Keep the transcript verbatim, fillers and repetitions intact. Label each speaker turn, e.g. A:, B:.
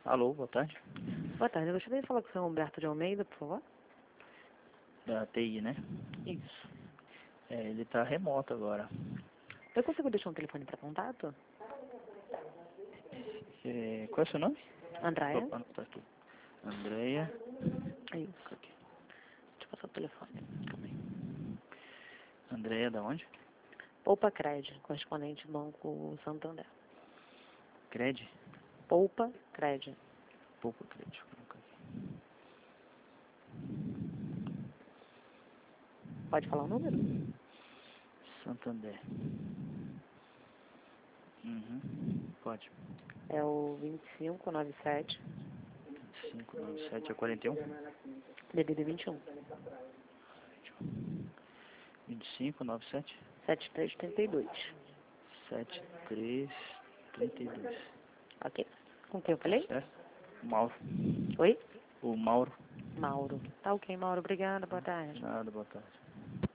A: Alô, boa tarde.
B: Boa tarde, eu gostaria de falar com o senhor Humberto de Almeida, por favor.
A: Da T I, né?
B: Isso.
A: É, ele tá remoto agora.
B: Eu consigo deixar um telefone para contato?
A: É, qual é o seu nome?
B: Andréia?
A: Opa, tá aqui. Andréia.
B: Isso. Deixa eu passar o telefone. Calma aí.
A: Andréia da onde?
B: Poupa Cred, correspondente do Banco Santander.
A: Cred?
B: Poupa Cred.
A: Pouco Cred. Deixa eu colocar aqui.
B: Pode falar o número?
A: Santander. Uhum. Pode.
B: É o vinte e cinco, noventa e sete,
A: cinco nove sete a quarenta e um.
B: D D D vinte e um,
A: vinte e cinco nove sete
B: setenta e três trinta e dois.
A: setenta e três trinta e dois.
B: Ok. Com quem eu falei?
A: Certo? Mauro.
B: Oi?
A: O Mauro.
B: Mauro. Tá ok, Mauro. Obrigada. Boa tarde.
A: Nada, boa tarde.